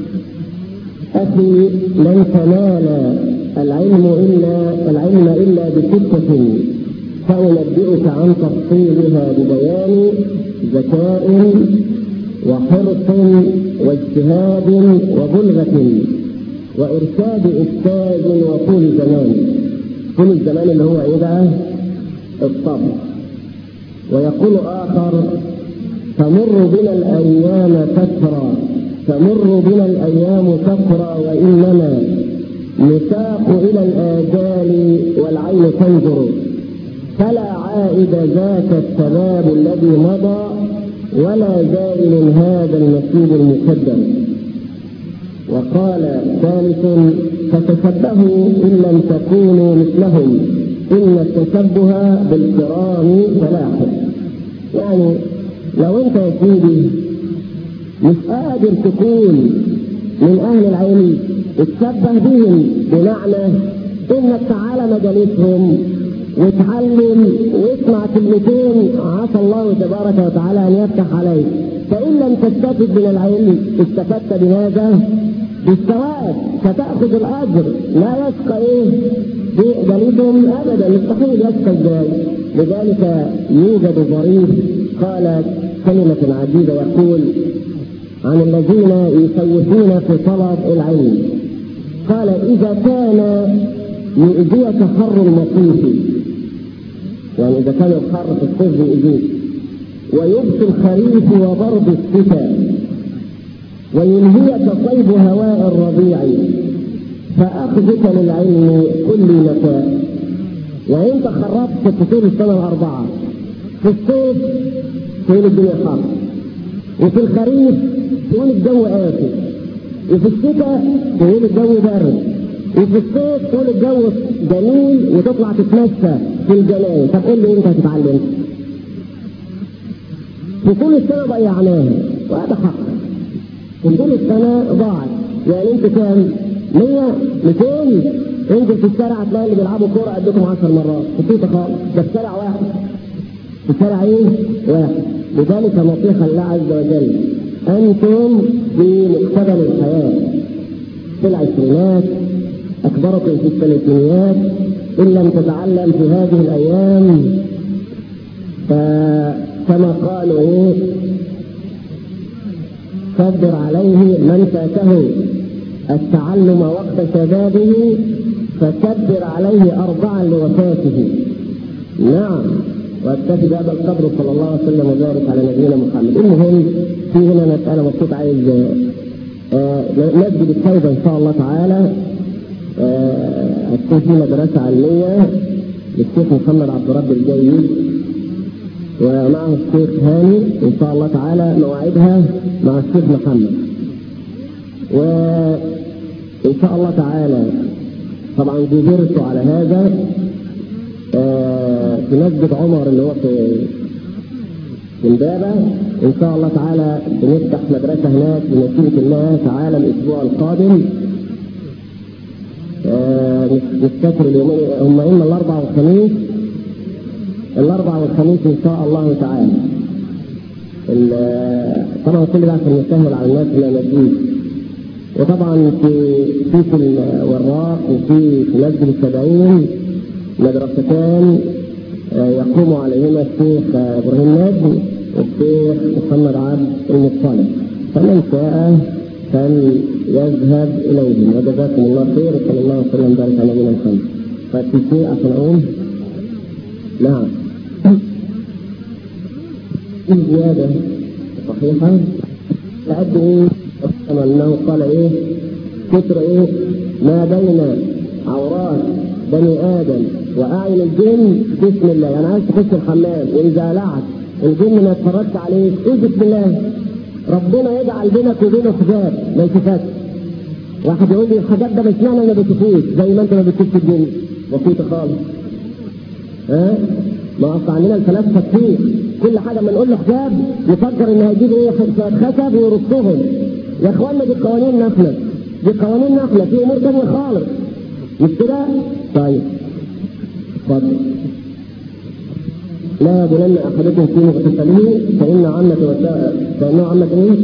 اخي لن تنال العلم الا بستة سأنبئك عن تفصيلها ببيان ذكاء وحرص واجتهاد وبلغة وإرشاد أستاذ وطول زمان. طول الزمان اللي هو إيه بقى؟ الصبر. ويقول آخر: تمر بنا الأيام تترى وإنما نساق إلى الآجال والعين تنظر، فلا عائد ذاك الشباب الذي مضى ولا زائل هذا النسيب المقدر. وقال ثالث: فتشبهوا إن لم تكونوا مثلهم إن التشبه بالكرام فلاح. يعني لو انت يا سيدي مش قادر تكون من أهل العلم اتشبه بهم، بمعنى انك تعالى مجالسهم وتعلم واسمع كلمتين عسى الله تبارك وتعالى ان يفتح عليك. فان لم تستفد من العلم استفدت بهذا بالثواب، فتاخذ الاجر، لا يشقى بجليسهم ابدا، مستحيل يشقى ازاي. لذلك يوجد ظريف قال كلمه عجيبه، يقول عن الذين يسوفون في طلب العلم، قال: اذا كان يؤذيك حر المصيف، يعني إذا كان الحر في الصيف يؤذيك، ويبقي الخريف وبرد الشتاء، وينهيك طيب هواء الربيع، فأخذك للعلم كل مكان. وإنت خرجت في طول السنة الأربعة، في الصيف تقول الدنيا حر، وفي الخريف تقول الجو قاسي، وفي الشتاء تقول الجو بارد، وفي الصيف تقول الجو جميل وتطلع تتمشى في الجناين. طب قول لي انت هتتعلم؟ في طول السنه ضيعناها، وهذا حق. في طول السنه ضاعت. يعني انت كام؟ 100 200 انزل في الشارع هتلاقي اللي بيلعبوا كوره قدكم 10 مرات، بسيطه خالص، ده في شارع واحد. في شارع ايه؟ واحد. لذلك نصيحه الله عز وجل: انتم في مقتبل الحياه، في العشرينات، أكبركم في الثلاثينيات، إن لم تتعلم في هذه الأيام فكما قالوا كبر عليه من فاته التعلم وقت شبابه فكبر عليه 4 لوفاته. نعم. واكتفي بهذا القدر، صلى الله عليه وسلم وبارك على نبينا محمد. المهم في هنا مسألة مبسوط عايز نسجد التوبة إن شاء الله تعالى. هتكون في مدرسة علمية للشيخ محمد عبد الرب الجيد ومعه الشيخ هاني إن شاء الله تعالى. موعدها مع الشيخ محمد، وإن شاء الله تعالى طبعا جبرت على هذا في مسجد عمر اللي هو في امبابة. إن شاء الله تعالى بنفتح مدرسة هناك بمشيئة الله تعالى الأسبوع القادم. مش فاكر اليومين هم إما الأربع والخميس إن شاء الله تعالى. طبعا كل ده عشان نسهل على الناس اللي ماشيين. وطبعا في الوراق وفي مسجد السبعين مدرستان يقوم عليهما الشيخ ابراهيم نجم والشيخ محمد عبد المطلب، فمن شاء فليذهب اليهم. وجزاكم الله خير وصلى الله وسلم وبارك على نبينا محمد. ففي شيء عشان اقول نعم الزياده صحيحه تأدي انه قال كتر ما بين عورات بني ادم واعين الجن بسم الله. يعني عايز تخش الحمام واذا لعت الجن ما اتفرجت عليك بسم الله، ربنا يجعل بينك وبينه حجاب ما يشوفكش. واحد يقول لي الحجاب ده بس انا ما بشوفوش زي ما انت ما بتشوفش الجن بسيط خالص. ما اصل عندنا الفلاسفه كتير كل حاجه ما نقول له حجاب يفكر ان هيجيب خشب ويرصهم. يا اخوانا دي قوانين نخله، دي قوانين نخله في امور ثانيه خالص مش كده؟ طيب اتفضل. لا يبولن احدكم في مغتسله فانه عامه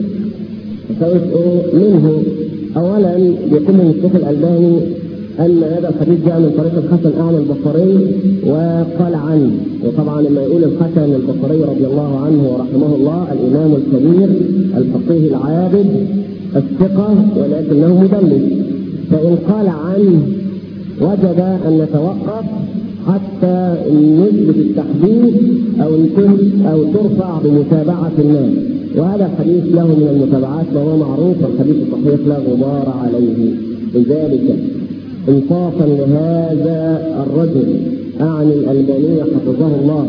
منه. اولا يقول من الشيخ الالباني ان هذا الحديث جاء من طريق الحسن اعلى البصري وقال عنه. وطبعا لما يقول الحسن البصري رضي الله عنه ورحمه الله الامام الكبير الفقيه العابد الثقه ولكنه مدلس، فان قال عنه وجب ان نتوقف حتى نثبت التحديث او ترفع بمتابعه الناس. وهذا الحديث له من المتابعات وهو معروف والحديث الصحيح لا غبار عليه. لذلك انصافا لهذا الرجل اعني الالباني حفظه الله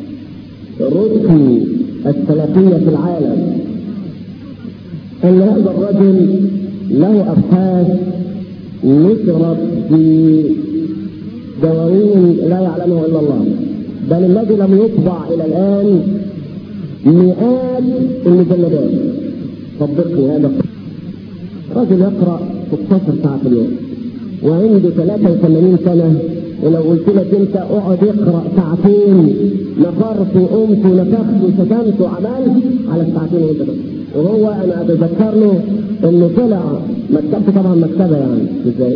ركن السلفيه في العالم ان هذا الرجل له ابحاث نشرت في دواوين لا يعلمه الا الله، بل الذي لم يطبع الى الان مئات المجلدات. صدقني هذا رجل يقرا 16 ساعه في اليوم وعنده 83 سنه، ولو قلت لك انت اقعد اقرا ساعتين نفرت وقمت ونفخت وشتمت وعملت على الساعتين وانت بس. وهو انا اتذكر له انه طلع مكتبته طبعا مكتبه يعني ازاي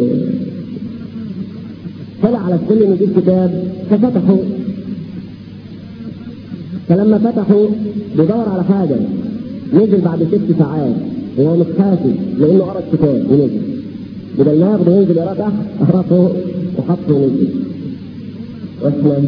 طلع على السلم يجيب كتاب ففتحوا، فلما فتحوا بيدور على حاجه نزل بعد 6 ساعات وهو مش حاسس لانه قرا الكتاب ونزل، بدل ما ياخده ينزل يقرا تحت قرا فوق وحطه ونزل. واحنا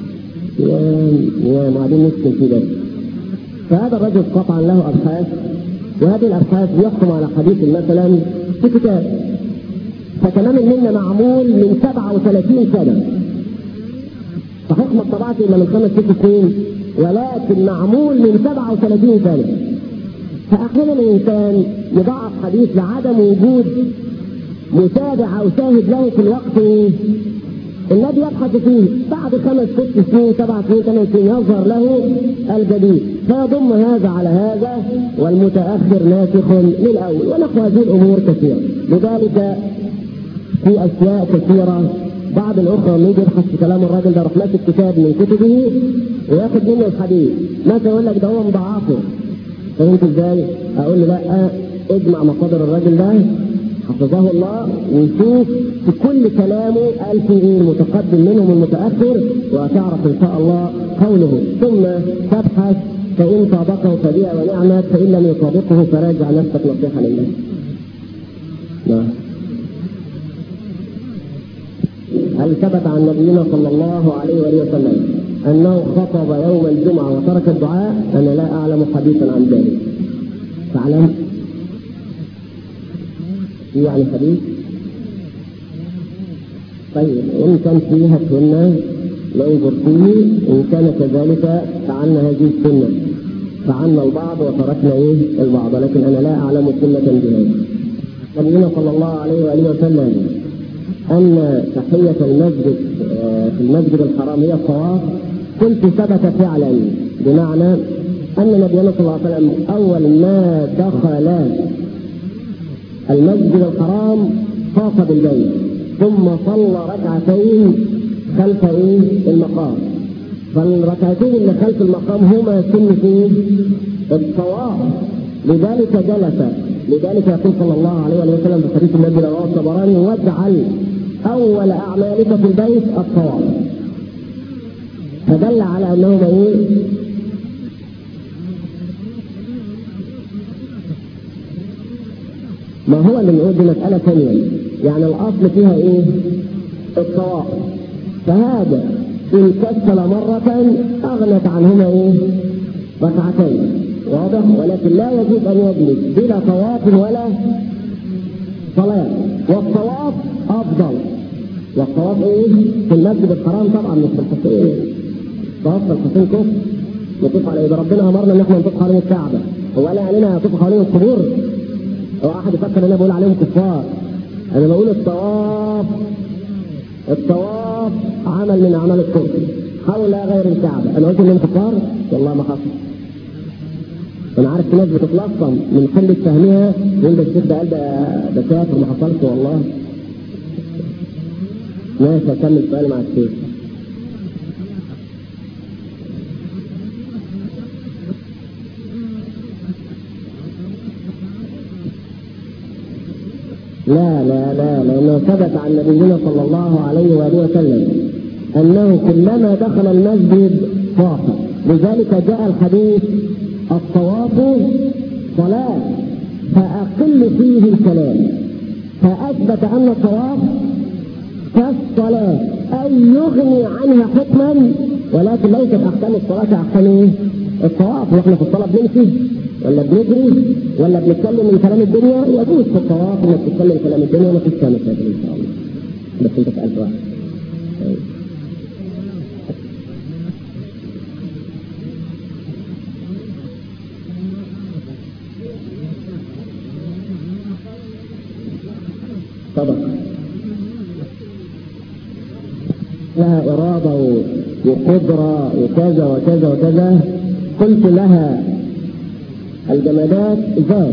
وبعدين نسكن في ده. فهذا الرجل قطعا له ابحاث، وهذه الابحاث يحكم على حديث مثلا في كتاب، فكلام منا معمول من 37 سنه، صحيح ما طبعت الا من 5-6 سنين، ولكن معمول من 37 سنه. فاحيانا الانسان يضعف حديث لعدم وجود متابع او شاهد له في الوقت الذي يبحث فيه. بعد 5-6 سنين 7 سنين 8 سنين يظهر له الجديد، فيضم هذا على هذا والمتاخر ناسخ للاول ونحو هذه الامور كثيره. لذلك في اشياء كثيره بعض الاخرى لما يجي يبحث في كلام الراجل ده يروح ماسك كتاب من كتبه وياخد منه الحديث، مثلا يقول لك ده هو مضاعفه، فهمت ازاي؟ اقول له لا، اجمع مصادر الراجل ده حفظه الله وشوف في كل كلامه قال في ايه المتقدم منهم المتاخر، وهتعرف ان شاء الله قوله. ثم تبحث فان طابقه فبيع ونعمت، فان لم يطابقه فراجع نفسك نصيحه لله. نعم. هل ثبت عن نبينا صلى الله عليه وسلم انه خطب يوم الجمعه وترك الدعاء؟ انا لا اعلم حديثا عن ذلك. تعلم؟ في يعني حديث؟ طيب إن كان فيها سنة ننظر فيه، إن كان كذلك فعلنا هذه السنة، فعلنا البعض وتركنا البعض، لكن أنا لا أعلم سنة بهذا. نبينا صلى الله عليه وآله وسلم أن تحية المسجد في المسجد الحرام هي الطواف، قلت ثبت فعلا، بمعنى أن نبينا صلى الله عليه وسلم أول ما دخل المسجد الحرام طاف بالبيت، ثم صلى ركعتين خلف المقام، فالركعتين اللي خلف المقام هما سنة الطواف، لذلك جلس. لذلك يقول صلى الله عليه وسلم في حديث النبي رواه الطبراني: واجعل أول أعمالك في البيت الطواف. فدل على أنهما ما هو اللي نقول دي مسألة ثانية، يعني الأصل فيها الطواف، فهذا إن كسل مرة أغنت عنهما ركعتين، واضح؟ ولكن لا يجوز أن يجلس بلا طواف ولا صلاة، والطواف أفضل. والطواف في المسجد الحرام طبعا مش في الحسين، طواف في الحسين كفر، نطوف على إذا ربنا أمرنا إن احنا نطوف حوالين الكعبة، هو قال علينا نطوف حوالين القبور؟ هو أحد يفكر إن أنا بقول عليهم كفار؟ أنا بقول الطواف عمل من أعمال الكفر حول غير الكعبة. أنا قلت إنهم كفار؟ والله ما حصل. أنا عارف ناس بتتلصم من قلة فهمها، يقول ده الشيخ ده قال ده كافر، ما حصلش والله. ماشي، أكمل سؤال مع الشيخ. لا لا لا، لأنه ثبت عن نبينا صلى الله عليه وآله وسلم أنه كلما دخل المسجد طاف، لذلك جاء الحديث: الطواف صلاة فأقل فيه الكلام، فأثبت أن الطواف كالصلاة، أي يغني عنها حكما، ولكن ليست أحكام الصلاة أحكام الطواف. وإحنا في الصلاة بنمشي ولا بنجري ولا بنتكلم من كلام الدنيا؟ يجوز في الطواف انك تتكلم كلام الدنيا وما فيش كلام الشيطان ان شاء الله. بس انت سألت واحد. صدق، لها إرادة وقدرة وكذا وكذا وكذا. قلت لها: الجمادات ذات،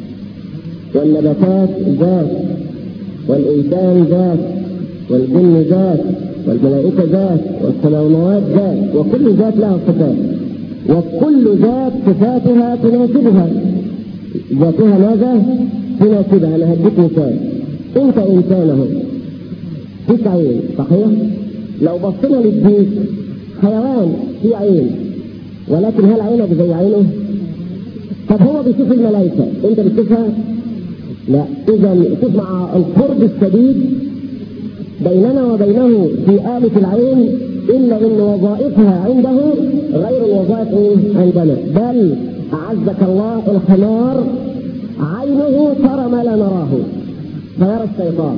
والنباتات ذات، والإنسان ذات، والجن ذات، والملائكة ذات، والسماوات ذات، وكل ذات لها صفات، وكل ذات صفاتها تناسبها، ذاتها ماذا؟ تناسبها. أنا هديك مثال: أنت إنسانه فيك عين، صحيح؟ لو بصينا للديك حيوان في عين، ولكن هل عينك زي عينه؟ طب هو بيشوف الملائكة، انت بتشوفها؟ لا. اذا شوف مع القرب الشديد بيننا وبينه في آلة العين، الا ان وظائفها عنده غير الوظائف عندنا. بل اعزك الله الحمار عينه ترى ما لا نراه، فيرى الشيطان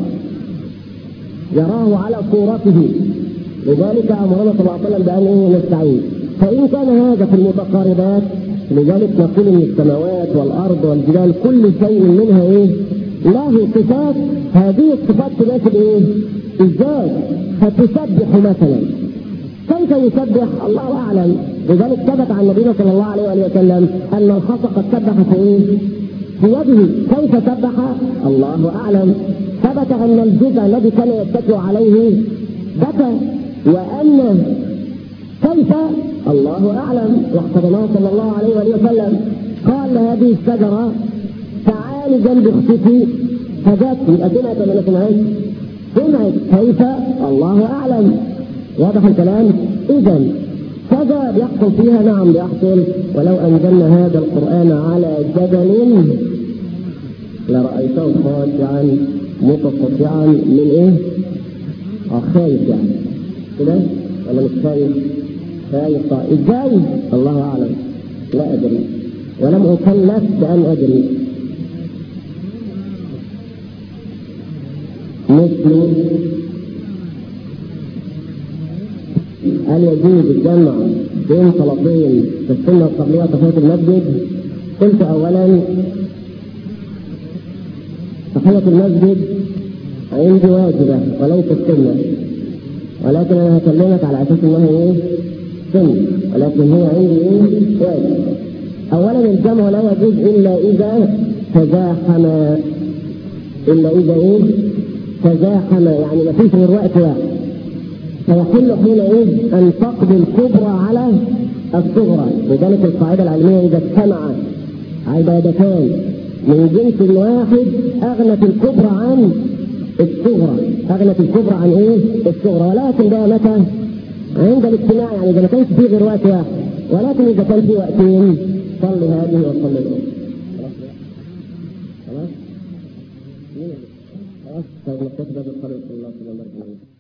يراه على صورته، لذلك امرنا صلى الله عليه وسلم بان نستعين. فان كان هذا في المتقاربات، لذلك نقول ان السماوات والارض والجبال كل شيء منها له صفات، هذه الصفات تناسب الذات، فتسبح مثلا. كيف يسبح؟ الله اعلم. لذلك ثبت عن نبينا صلى الله عليه وسلم ان الخص قد سبح في يده. كيف سبح؟ الله اعلم. ثبت ان الجزء الذي كان يتكئ عليه بكى، وان كيف؟ الله أعلم. واحتضنه صلى الله عليه وسلم، قال لهذه الشجرة: تعالي جنب اختي، فجت. يبقى سمعت ولا ما سمعت؟ سمعت. كيف؟ الله أعلم. واضح الكلام؟ إذا كذا بيحصل فيها، نعم بيحصل. ولو أنزلنا هذا القرآن على جبل لرأيته خاشعا متصدعا من خايف يعني كده، ولا مش خايف؟ خايف. ازاي؟ الله اعلم، لا ادري، ولم اكلف بان ادري. هل يجوز الجمع بين صلاتين في السنة القبلية وتحية المسجد؟ قلت أولا تحية المسجد عندي واجبة وليست سنة، ولكن أنا هكلمك على أساس أنها إيه؟ سنة، ولكن هي عندي إيه؟ واجب. أولا الجمع لا يجوز إلا إذا تزاحم، إلا إذا إيه؟ تزاحم، يعني ما فيش غير وقت واحد، فيحل حينئذ أن تقضي الكبرى على الصغرى. لذلك القاعدة العلمية إذا اجتمع عبادتان من جنس واحد أغنت الكبرى عن الصغرى، أغنت الكبرى عن إيه؟ الصغرى. ولكن ده متى؟ عند الاجتماع، يعني إذا ما كانش فيه غير وقت واحد، ولكن إذا كان فيه وقتين صلي هذه وصلي الأخرى. خلاص؟ طيب نكتفي بهذا القدر. صلى الله عليه وسلم.